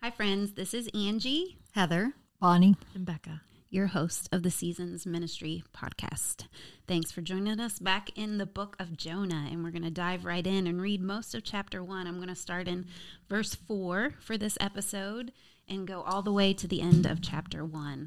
Hi, friends. This is Angie, Heather, Bonnie, and Becca, your host of the Seasons Ministry podcast. Thanks for joining us back in the book of Jonah, and we're going to dive right in and read most of chapter 1. I'm going to start in verse 4 for this episode and go all the way to the end of chapter 1.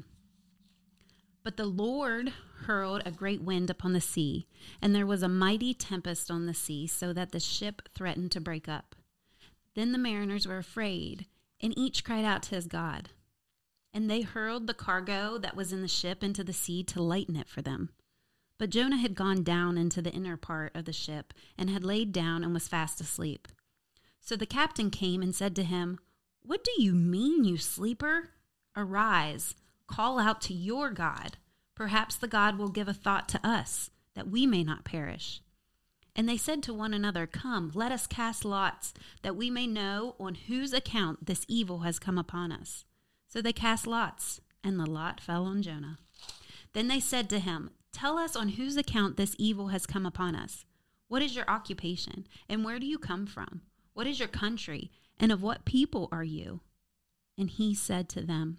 But the Lord hurled a great wind upon the sea, and there was a mighty tempest on the sea, so that the ship threatened to break up. Then the mariners were afraid, and each cried out to his God. And they hurled the cargo that was in the ship into the sea to lighten it for them. But Jonah had gone down into the inner part of the ship, and had laid down and was fast asleep. So the captain came and said to him, "What do you mean, you sleeper? Arise, call out to your God. Perhaps the God will give a thought to us, that we may not perish." And they said to one another, "Come, let us cast lots, that we may know on whose account this evil has come upon us." So they cast lots, and the lot fell on Jonah. Then they said to him, "Tell us on whose account this evil has come upon us. What is your occupation, and where do you come from? What is your country, and of what people are you?" And he said to them,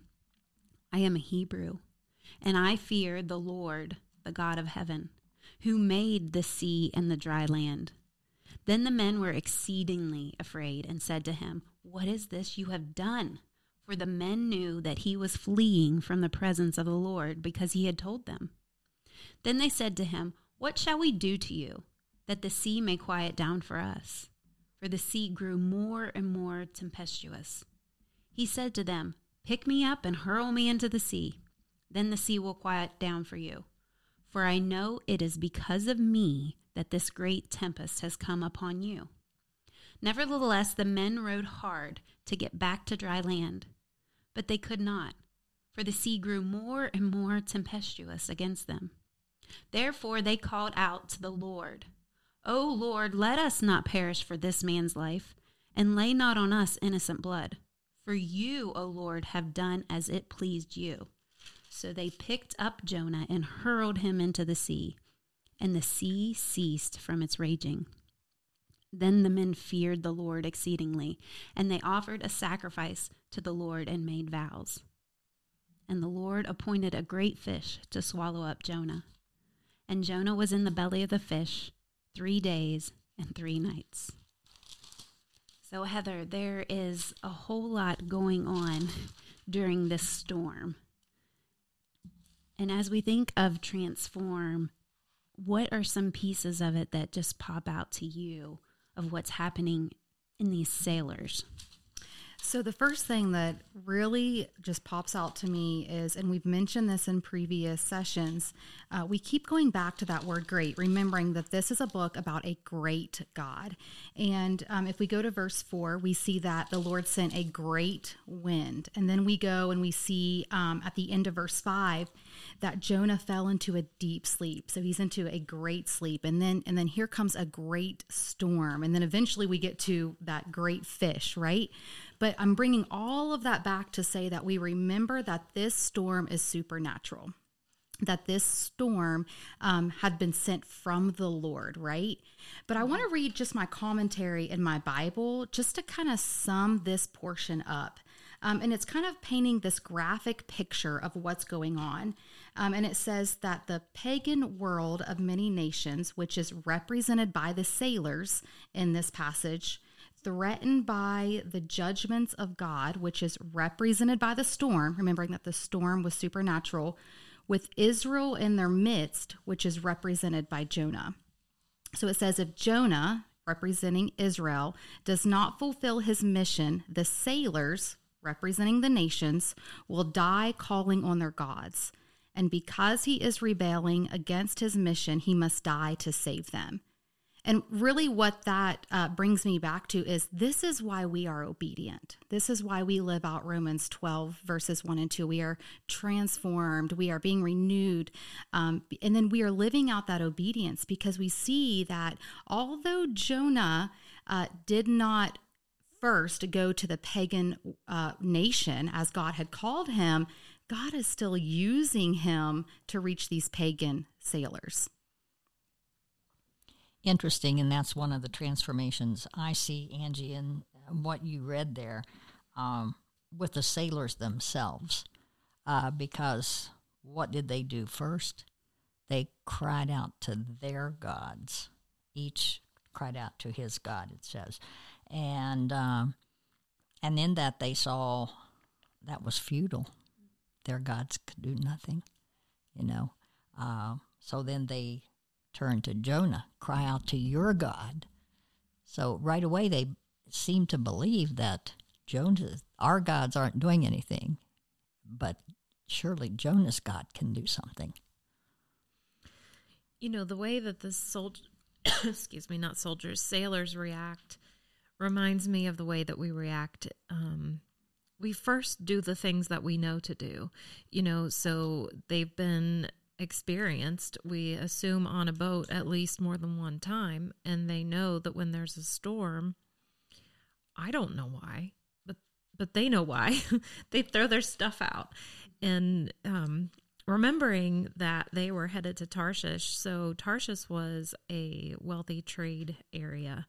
"I am a Hebrew, and I fear the Lord, the God of heaven, who made the sea and the dry land." Then the men were exceedingly afraid and said to him, "What is this you have done?" For the men knew that he was fleeing from the presence of the Lord, because he had told them. Then they said to him, "What shall we do to you, that the sea may quiet down for us?" For the sea grew more and more tempestuous. He said to them, "Pick me up and hurl me into the sea. Then the sea will quiet down for you. For I know it is because of me that this great tempest has come upon you." Nevertheless, the men rowed hard to get back to dry land, but they could not, for the sea grew more and more tempestuous against them. Therefore they called out to the Lord, "O Lord, let us not perish for this man's life, and lay not on us innocent blood. For you, O Lord, have done as it pleased you." So they picked up Jonah and hurled him into the sea, and the sea ceased from its raging. Then the men feared the Lord exceedingly, and they offered a sacrifice to the Lord and made vows. And the Lord appointed a great fish to swallow up Jonah. And Jonah was in the belly of the fish 3 days and 3 nights. So, Heather, there is a whole lot going on during this storm. And as we think of transform, what are some pieces of it that just pop out to you of what's happening in these sailors? So the first thing that really just pops out to me is, and we've mentioned this in previous sessions, we keep going back to that word great, remembering that this is a book about a great God. And if we go to verse 4, we see that the Lord sent a great wind. And then we go and we see at the end of verse 5 that Jonah fell into a deep sleep. So he's into a great sleep. And then here comes a great storm. And then eventually we get to that great fish, right? But I'm bringing all of that back to say that we remember that this storm is supernatural, that this storm had been sent from the Lord, right? But I want to read just my commentary in my Bible just to kind of sum this portion up. And it's kind of painting this graphic picture of what's going on. And it says that the pagan world of many nations, which is represented by the sailors in this passage, threatened by the judgments of God, which is represented by the storm, remembering that the storm was supernatural, with Israel in their midst, which is represented by Jonah. So it says, if Jonah, representing Israel, does not fulfill his mission, the sailors, representing the nations, will die calling on their gods. And because he is rebelling against his mission, he must die to save them. And really what that brings me back to is this is why we are obedient. This is why we live out Romans 12, verses 1 and 2. We are transformed. We are being renewed. And then we are living out that obedience because we see that although Jonah did not first go to the pagan nation as God had called him, God is still using him to reach these pagan sailors. Interesting, and that's one of the transformations I see, Angie, in what you read there. with the sailors themselves, because what did they do first? They cried out to their gods. Each cried out to his God, it says. And in that they saw that was futile. Their gods could do nothing, So then they turned to Jonah, cry out to your God. So right away they seemed to believe that our gods aren't doing anything, but surely Jonah's God can do something. The way that the sailors react reminds me of the way that we react. We first do the things that we know to do, so they've been experienced, we assume, on a boat at least more than one time, and they know that when there's a storm, I don't know why, but they know why. They throw their stuff out. And remembering that they were headed to Tarshish, so Tarshish was a wealthy trade area.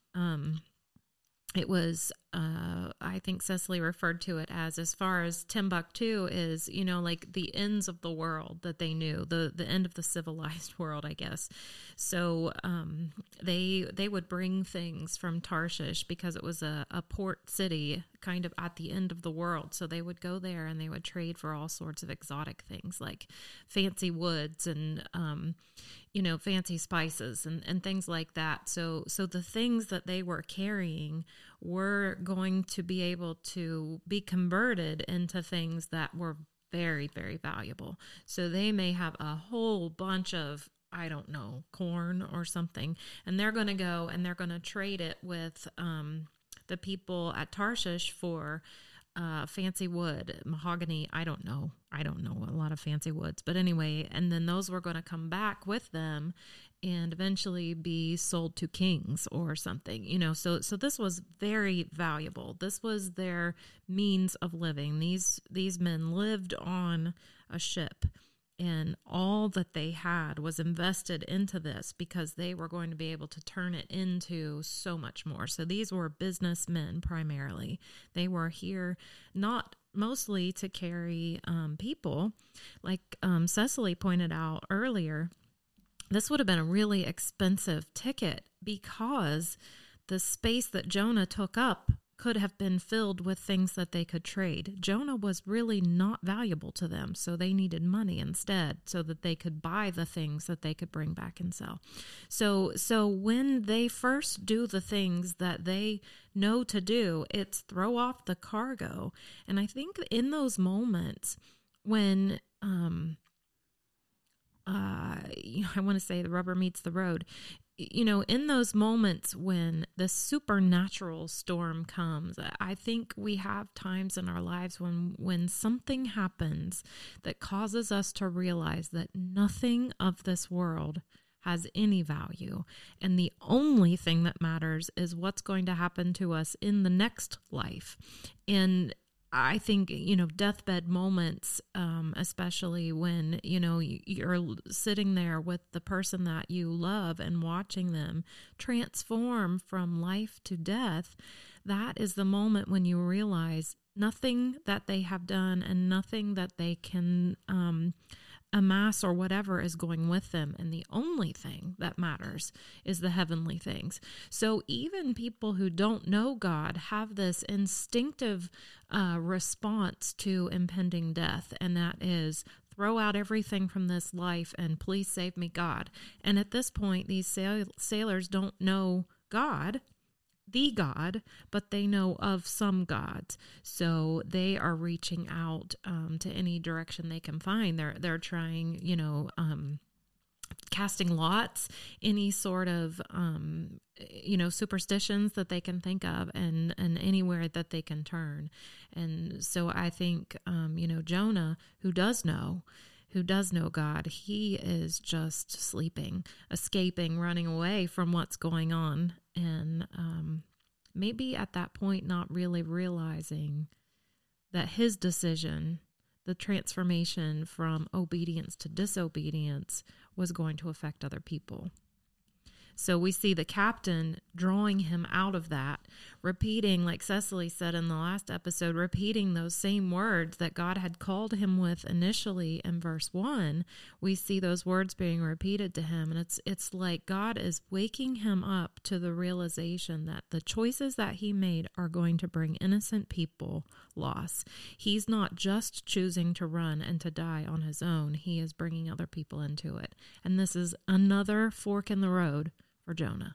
It was, I think Cecily referred to it as far as Timbuktu is, like the ends of the world that they knew, the end of the civilized world, I guess. So they would bring things from Tarshish because it was a port city kind of at the end of the world. So they would go there and they would trade for all sorts of exotic things like fancy woods and, fancy spices and things like that. So the things that they were carrying were going to be able to be converted into things that were very, very valuable. So they may have a whole bunch of, I don't know, corn or something, and they're going to go and they're going to trade it with the people at Tarshish for fancy wood, mahogany. I don't know a lot of fancy woods, but anyway, and then those were going to come back with them and eventually be sold to kings or something, so this was very valuable. This was their means of living. These men lived on a ship, and all that they had was invested into this because they were going to be able to turn it into so much more. So these were businessmen primarily. They were here not mostly to carry people. Like Cecily pointed out earlier, this would have been a really expensive ticket because the space that Jonah took up could have been filled with things that they could trade. Jonah was really not valuable to them, so they needed money instead so that they could buy the things that they could bring back and sell. So when they first do the things that they know to do, it's throw off the cargo. And I think in those moments when I want to say the rubber meets the road, in those moments when the supernatural storm comes, I think we have times in our lives when something happens that causes us to realize that nothing of this world has any value. And the only thing that matters is what's going to happen to us in the next life. And I think, deathbed moments, especially when, you're sitting there with the person that you love and watching them transform from life to death, that is the moment when you realize nothing that they have done and nothing that they can amass or whatever is going with them. And the only thing that matters is the heavenly things. So even people who don't know God have this instinctive response to impending death, and that is throw out everything from this life and please save me, God. And at this point, these sailors don't know God, the God, but they know of some gods. So they are reaching out to any direction they can find. They're trying, casting lots, any sort of, superstitions that they can think of, and anywhere that they can turn. And so I think, Jonah, who does know God, he is just sleeping, escaping, running away from what's going on. And maybe at that point not really realizing that his decision, the transformation from obedience to disobedience, was going to affect other people. So we see the captain drawing him out of that, repeating, like Cecily said in the last episode, repeating those same words that God had called him with initially in verse 1. We see those words being repeated to him, and it's like God is waking him up to the realization that the choices that he made are going to bring innocent people loss. He's not just choosing to run and to die on his own. He is bringing other people into it. And this is another fork in the road for Jonah.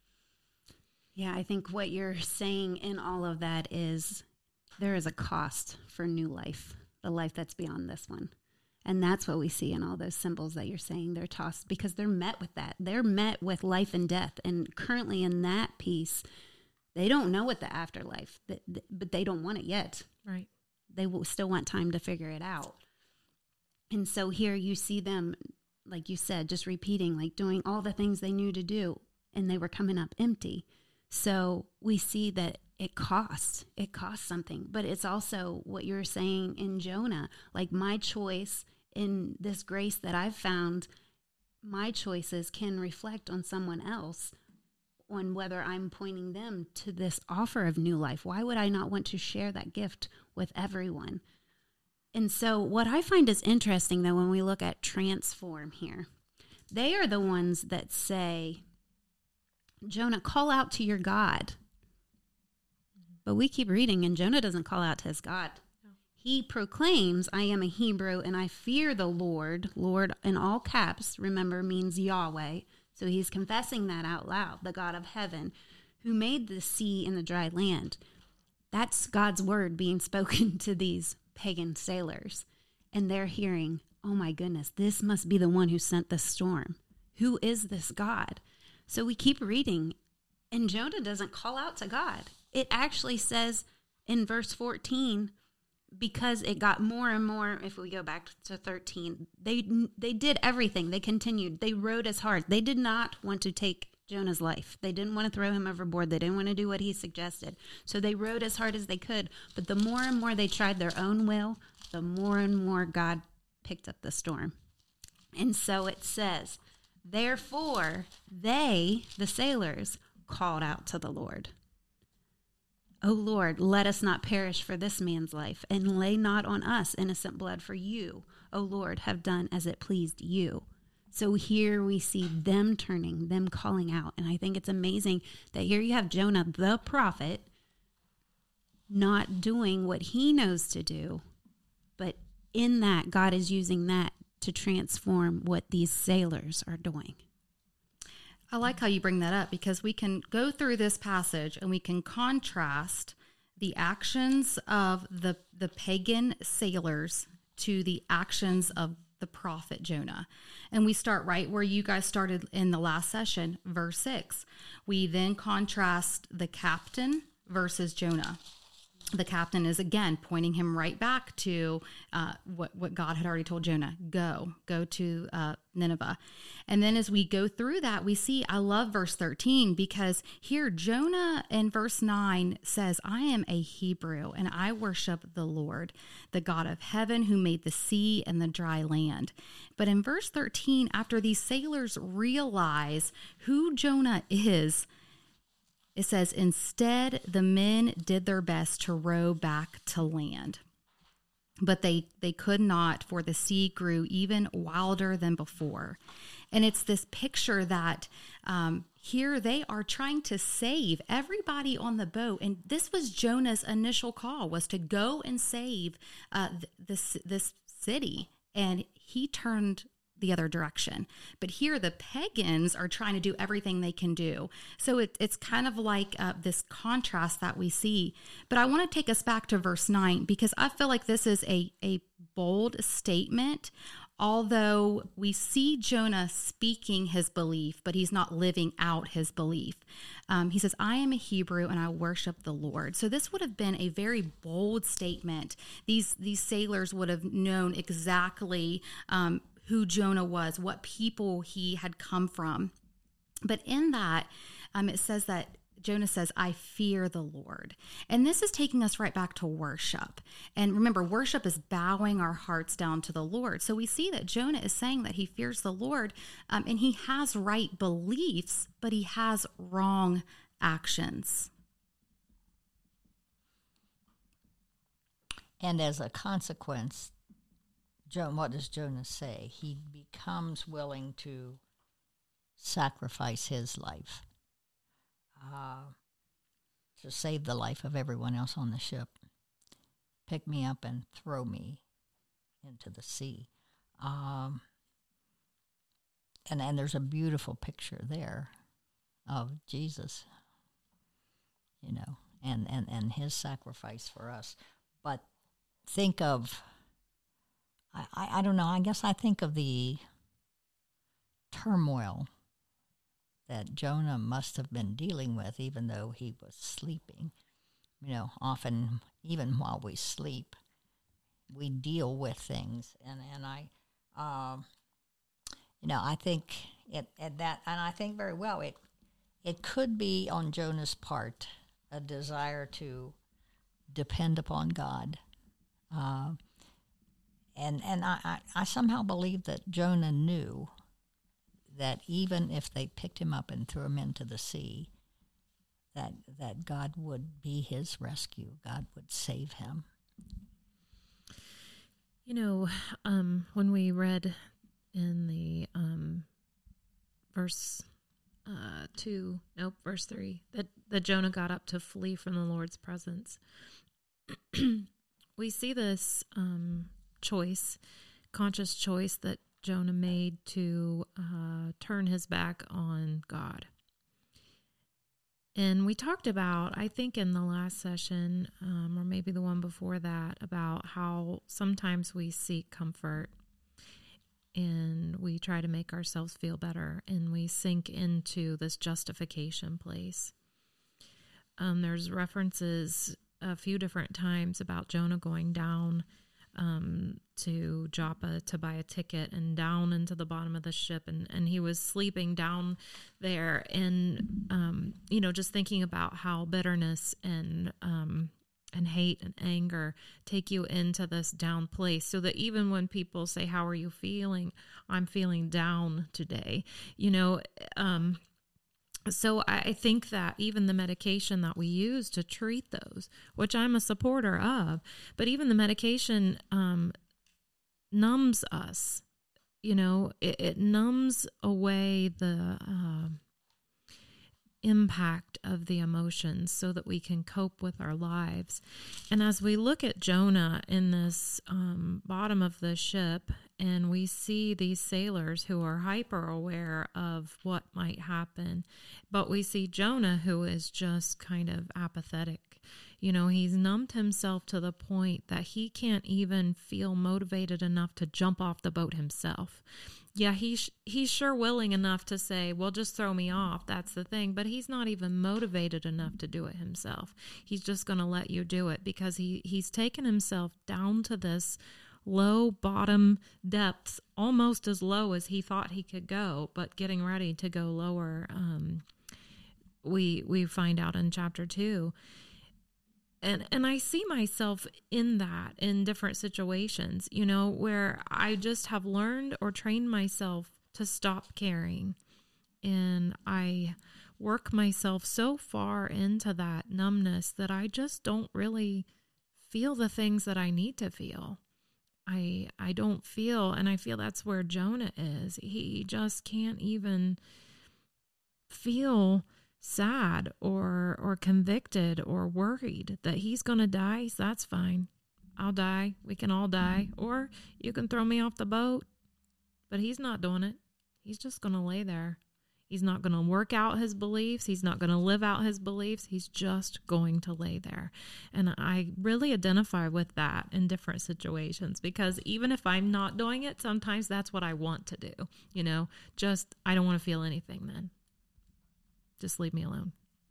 Yeah, I think what you're saying in all of that is there is a cost for new life, the life that's beyond this one. And that's what we see in all those symbols that you're saying. They're tossed because they're met with that. They're met with life and death. And currently in that piece, they don't know what the afterlife, but they don't want it yet. Right. They will still want time to figure it out. And so here you see them, like you said, just repeating, like doing all the things they knew to do, and they were coming up empty. So we see that it costs something, but it's also what you're saying in Jonah, like my choice in this grace that I've found, my choices can reflect on someone else, on whether I'm pointing them to this offer of new life. Why would I not want to share that gift with everyone? And so what I find is interesting, though, when we look at transform here, they are the ones that say, Jonah, call out to your God. But we keep reading, and Jonah doesn't call out to his God. No. He proclaims, I am a Hebrew, and I fear the Lord. Lord, in all caps, remember, means Yahweh. So he's confessing that out loud, the God of heaven, who made the sea and the dry land. That's God's word being spoken to these pagan sailors. And they're hearing, oh my goodness, this must be the one who sent the storm. Who is this God? So we keep reading, and Jonah doesn't call out to God. It actually says in verse 14, because it got more and more, if we go back to 13, they did everything. They continued. They rowed as hard. They did not want to take Jonah's life. They didn't want to throw him overboard. They didn't want to do what he suggested. So they rowed as hard as they could. But the more and more they tried their own will, the more and more God picked up the storm. And so it says, therefore, they, the sailors, called out to the Lord. O Lord, let us not perish for this man's life, and lay not on us innocent blood, for you, O Lord, have done as it pleased you. So here we see them turning, them calling out. And I think it's amazing that here you have Jonah, the prophet, not doing what he knows to do, but in that, God is using that to transform what these sailors are doing. I like how you bring that up, because we can go through this passage and we can contrast the actions of the pagan sailors to the actions of the prophet Jonah. And we start right where you guys started in the last session, verse 6. We then contrast the captain versus Jonah. The captain is again pointing him right back to what God had already told Jonah. Go to Nineveh. And then as we go through that, we see, I love verse 13, because here Jonah in verse 9 says, I am a Hebrew and I worship the Lord, the God of heaven, who made the sea and the dry land. But in verse 13, after these sailors realize who Jonah is, it says, instead, the men did their best to row back to land. But they could not, for the sea grew even wilder than before. And it's this picture that here they are trying to save everybody on the boat. And this was Jonah's initial call, was to go and save this city. And he turned the other direction. But here the pagans are trying to do everything they can do. So it's kind of like this contrast that we see. But I want to take us back to verse 9, because I feel like this is a bold statement. Although we see Jonah speaking his belief, but he's not living out his belief. He says, I am a Hebrew and I worship the Lord. So this would have been a very bold statement. These sailors would have known exactly who Jonah was, what people he had come from. But in that, it says that Jonah says, I fear the Lord. And this is taking us right back to worship. And remember, worship is bowing our hearts down to the Lord. So we see that Jonah is saying that he fears the Lord, and he has right beliefs, but he has wrong actions. And as a consequence, what does Jonah say? He becomes willing to sacrifice his life to save the life of everyone else on the ship. Pick me up and throw me into the sea. And there's a beautiful picture there of Jesus, and his sacrifice for us. But think of, I don't know, I guess I think of the turmoil that Jonah must have been dealing with, even though he was sleeping. Often, even while we sleep, we deal with things, and I think I think very well it could be on Jonah's part a desire to depend upon God, and I somehow believe that Jonah knew that even if they picked him up and threw him into the sea, that God would be his rescue. God would save him. When we read in the verse 3, that Jonah got up to flee from the Lord's presence, we see this conscious choice that Jonah made to turn his back on God. And we talked about, I think in the last session, or maybe the one before that, about how sometimes we seek comfort and we try to make ourselves feel better, and we sink into this justification place. There's references a few different times about Jonah going down to Joppa to buy a ticket, and down into the bottom of the ship, and he was sleeping down there, and just thinking about how bitterness and hate and anger take you into this down place, so that even when people say, how are you feeling? I'm feeling down today, So I think that even the medication that we use to treat those, which I'm a supporter of, but even the medication numbs us. It numbs away the impact of the emotions so that we can cope with our lives. And as we look at Jonah in this bottom of the ship, and we see these sailors who are hyper aware of what might happen, but we see Jonah who is just kind of apathetic. He's numbed himself to the point that he can't even feel motivated enough to jump off the boat himself. Yeah, he's sure willing enough to say, well, just throw me off. That's the thing. But he's not even motivated enough to do it himself. He's just going to let you do it because he's taken himself down to this low bottom depths, almost as low as he thought he could go, but getting ready to go lower. We find out in chapter 2. And I see myself in that in different situations, where I just have learned or trained myself to stop caring. And I work myself so far into that numbness that I just don't really feel the things that I need to feel. I don't feel, and I feel that's where Jonah is. He just can't even feel sad or convicted or worried that he's going to die. So that's fine. I'll die. We can all die. Or you can throw me off the boat. But he's not doing it. He's just going to lay there. He's not going to work out his beliefs. He's not going to live out his beliefs. He's just going to lay there. And I really identify with that in different situations, because even if I'm not doing it, sometimes that's what I want to do. Just I don't want to feel anything then. Just leave me alone.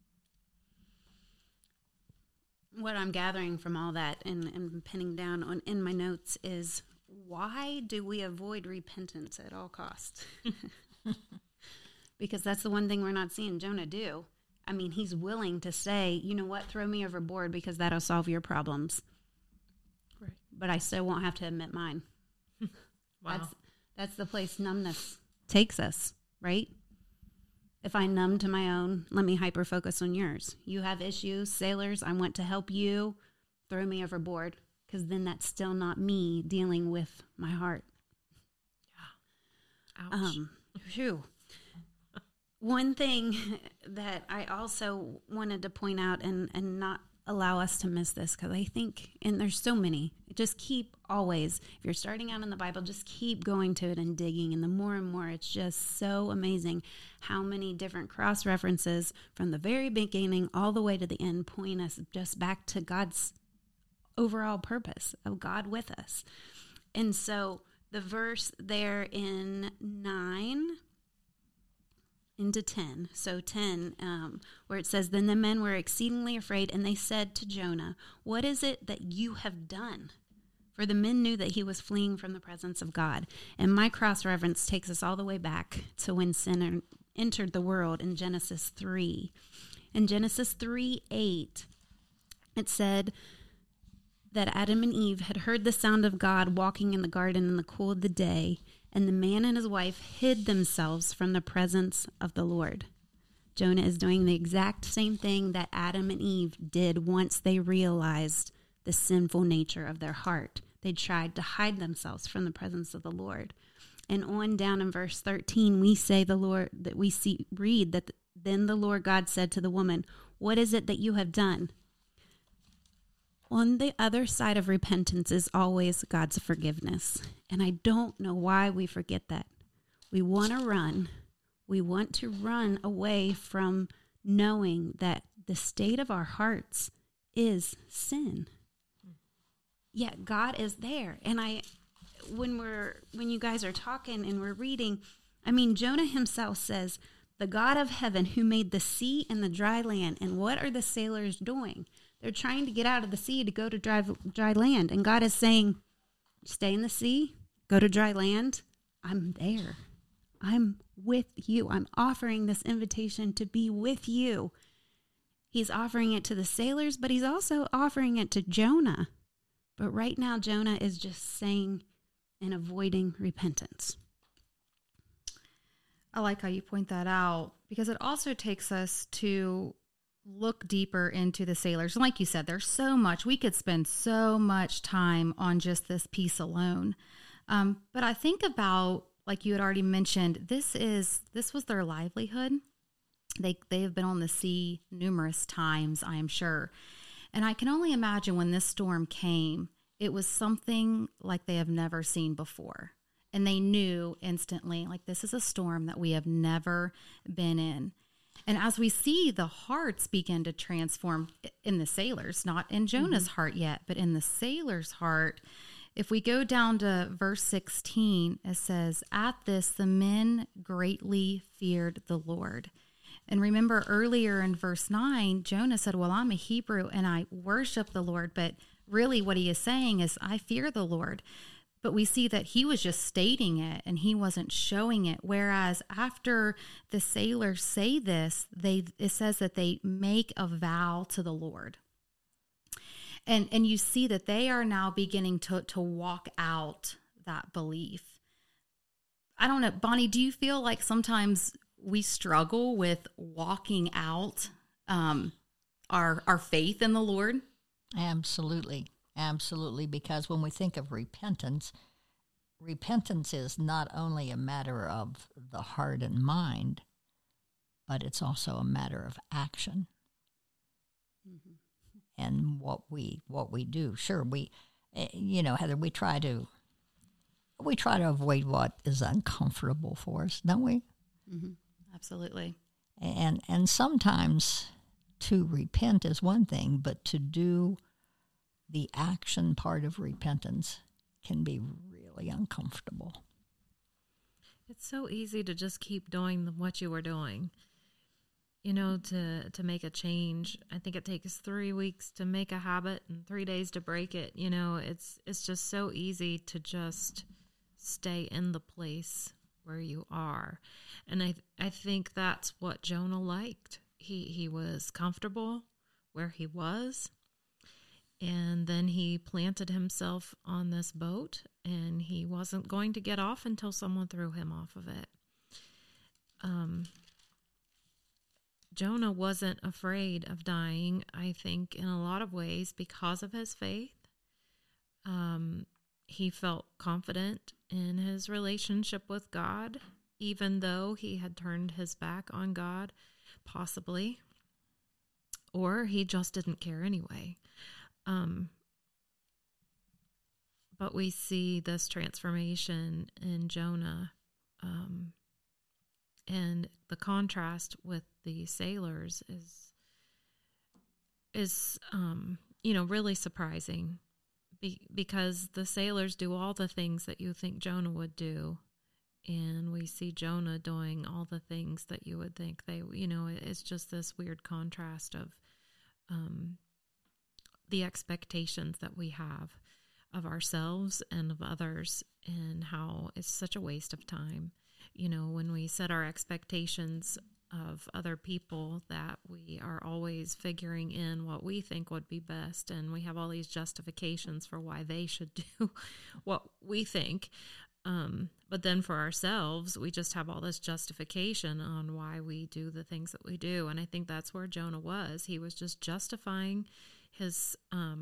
What I'm gathering from all that and pinning down in my notes is, why do we avoid repentance at all costs? Because that's the one thing we're not seeing Jonah do. I mean, he's willing to say, you know what, throw me overboard because that'll solve your problems. Right. But I still won't have to admit mine. Wow. That's the place numbness takes us, right? If I numb to my own, let me hyper focus on yours. You have issues, sailors, I want to help you. Throw me overboard, because then that's still not me dealing with my heart. Yeah. Ouch. Phew. One thing that I also wanted to point out and not allow us to miss this, because I think, and there's so many, just keep always, if you're starting out in the Bible, just keep going to it and digging. And the more and more, it's just so amazing how many different cross references from the very beginning all the way to the end point us just back to God's overall purpose of God with us. And so the verse there in 9 into 10. So 10, where it says, then the men were exceedingly afraid, and they said to Jonah, what is it that you have done? For the men knew that he was fleeing from the presence of God. And my cross-reference takes us all the way back to when sin entered the world in Genesis 3. In Genesis 3:8, it said that Adam and Eve had heard the sound of God walking in the garden in the cool of the day, and the man and his wife hid themselves from the presence of the Lord. Jonah is doing the exact same thing that Adam and Eve did once they realized the sinful nature of their heart. They tried to hide themselves from the presence of the Lord. And on down in verse 13, we say read that then the Lord God said to the woman, what is it that you have done? On the other side of repentance is always God's forgiveness. And I don't know why we forget that. We want to run. We want to run away from knowing that the state of our hearts is sin. Yet God is there. And when you guys are talking and we're reading, I mean, Jonah himself says, the God of heaven who made the sea and the dry land. And what are the sailors doing? They're trying to get out of the sea to go to dry land. And God is saying, stay in the sea, go to dry land. I'm there. I'm with you. I'm offering this invitation to be with you. He's offering it to the sailors, but he's also offering it to Jonah. But right now, Jonah is just saying and avoiding repentance. I like how you point that out, because it also takes us to look deeper into the sailors. And like you said, there's so much. We could spend so much time on just this piece alone. But I think about, like you had already mentioned, this was their livelihood. They have been on the sea numerous times, I am sure. And I can only imagine when this storm came, it was something like they have never seen before. And they knew instantly, like, this is a storm that we have never been in. And as we see the hearts begin to transform in the sailors, not in Jonah's heart yet, but in the sailor's heart, if we go down to verse 16, it says, at this, the men greatly feared the Lord. And remember earlier in verse 9, Jonah said, well, I'm a Hebrew and I worship the Lord. But really what he is saying is, I fear the Lord. But we see that he was just stating it and he wasn't showing it. Whereas after the sailors say this, it says that they make a vow to the Lord. And you see that they are now beginning to walk out that belief. I don't know, Bonnie, do you feel like sometimes we struggle with walking out our faith in the Lord? Absolutely. Absolutely, because when we think of repentance is not only a matter of the heart and mind, but it's also a matter of action. Mm-hmm. And what we do. Sure, Heather, we try to avoid what is uncomfortable for us, don't we? Mm-hmm. Absolutely. And sometimes to repent is one thing, but to do the action part of repentance can be really uncomfortable. It's so easy to just keep doing what you were doing. To make a change. I think it takes 3 weeks to make a habit and 3 days to break it. It's just so easy to just stay in the place where you are. And I think that's what Jonah liked. he was comfortable where he was. And then he planted himself on this boat, and he wasn't going to get off until someone threw him off of it. Jonah wasn't afraid of dying, I think, in a lot of ways because of his faith. He felt confident in his relationship with God, even though he had turned his back on God, possibly. Or he just didn't care anyway. But we see this transformation in Jonah, and the contrast with the sailors is really surprising, because the sailors do all the things that you think Jonah would do, and we see Jonah doing all the things that you would think it's just this weird contrast of the expectations that we have of ourselves and of others, and how it's such a waste of time. When we set our expectations of other people, that we are always figuring in what we think would be best, and we have all these justifications for why they should do what we think. But then for ourselves, we just have all this justification on why we do the things that we do. And I think that's where Jonah was. He was just justifying his,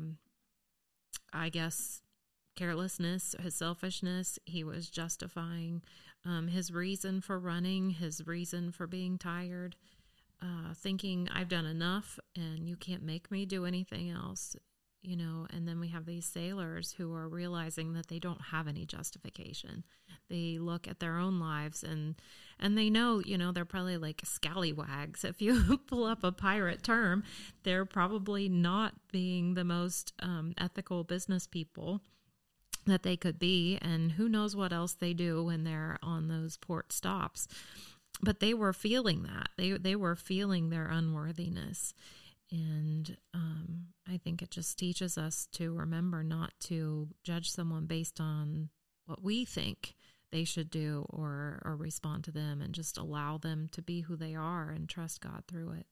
carelessness, his selfishness. He was justifying his reason for running, his reason for being tired, thinking, I've done enough and you can't make me do anything else. And then we have these sailors who are realizing that they don't have any justification. They look at their own lives and they know, they're probably like scallywags. If you pull up a pirate term, they're probably not being the most ethical business people that they could be. And who knows what else they do when they're on those port stops. But they were feeling that. They were feeling their unworthiness. And I think it just teaches us to remember not to judge someone based on what we think they should do or respond to them, and just allow them to be who they are and trust God through it.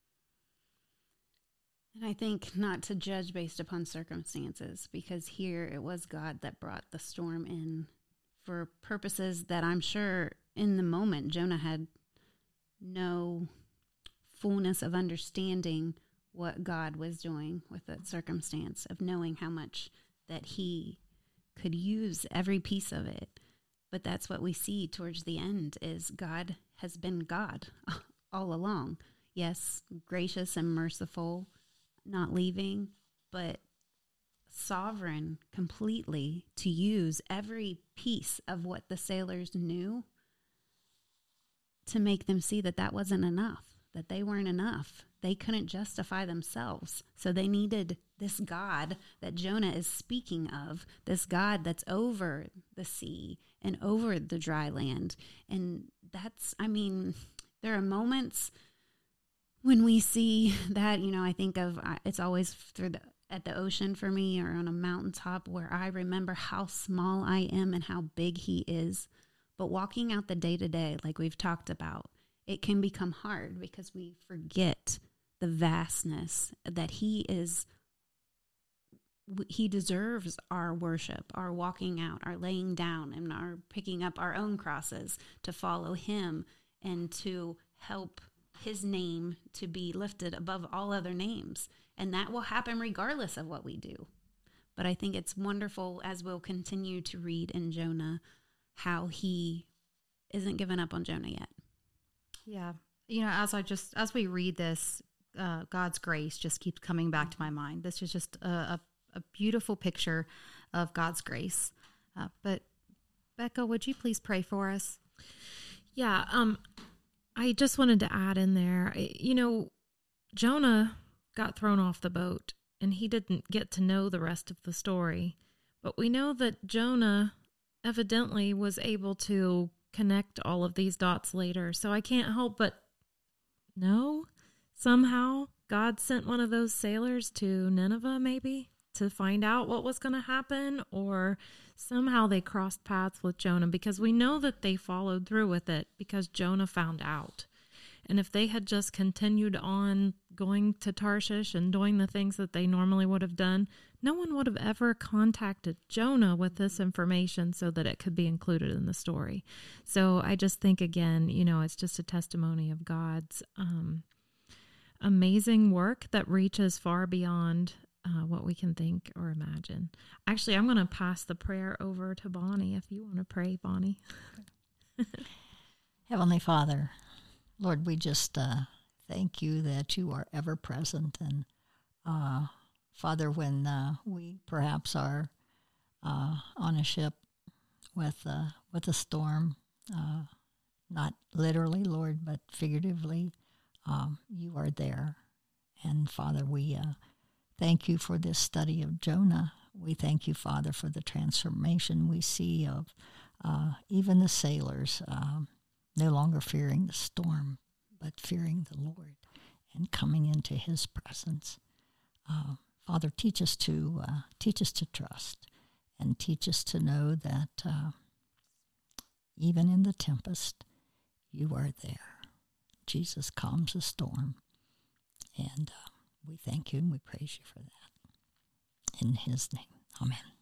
And I think not to judge based upon circumstances, because here it was God that brought the storm in for purposes that I'm sure in the moment Jonah had no fullness of understanding what God was doing with that circumstance, of knowing how much that he could use every piece of it. But that's what we see towards the end, is God has been God all along. Yes, gracious and merciful, not leaving, but sovereign completely to use every piece of what the sailors knew to make them see that that wasn't enough, that they weren't enough. They couldn't justify themselves. So they needed this God that Jonah is speaking of, this God that's over the sea and over the dry land. And that's, there are moments when we see that, I think of, it's always at the ocean for me, or on a mountaintop, where I remember how small I am and how big he is. But walking out the day to day, like we've talked about, it can become hard because we forget the vastness that he deserves our worship, our walking out, our laying down, and our picking up our own crosses to follow him and to help his name to be lifted above all other names. And that will happen regardless of what we do. But I think it's wonderful, as we'll continue to read in Jonah, how he isn't given up on Jonah yet. Yeah. As we read this, God's grace just keeps coming back to my mind. This is just a beautiful picture of God's grace. But Becca, would you please pray for us? Yeah. I just wanted to add in there, Jonah got thrown off the boat and he didn't get to know the rest of the story. But we know that Jonah evidently was able to connect all of these dots later. So I can't help but know somehow God sent one of those sailors to Nineveh, maybe, to find out what was going to happen, or somehow they crossed paths with Jonah, because we know that they followed through with it because Jonah found out. And if they had just continued on going to Tarshish and doing the things that they normally would have done, no one would have ever contacted Jonah with this information so that it could be included in the story. So I just think, again, it's just a testimony of God's amazing work that reaches far beyond what we can think or imagine. Actually, I'm going to pass the prayer over to Bonnie if you want to pray, Bonnie. Heavenly Father, Lord, we just thank you that you are ever present. And Father, when we perhaps are on a ship with a storm, not literally, Lord, but figuratively, you are there. And Father, we thank you for this study of Jonah. We thank you, Father, for the transformation we see of even the sailors no longer fearing the storm, but fearing the Lord and coming into his presence. Father, teach us to trust, and teach us to know that even in the tempest, you are there. Jesus calms the storm, and we thank you and we praise you for that. In his name, amen.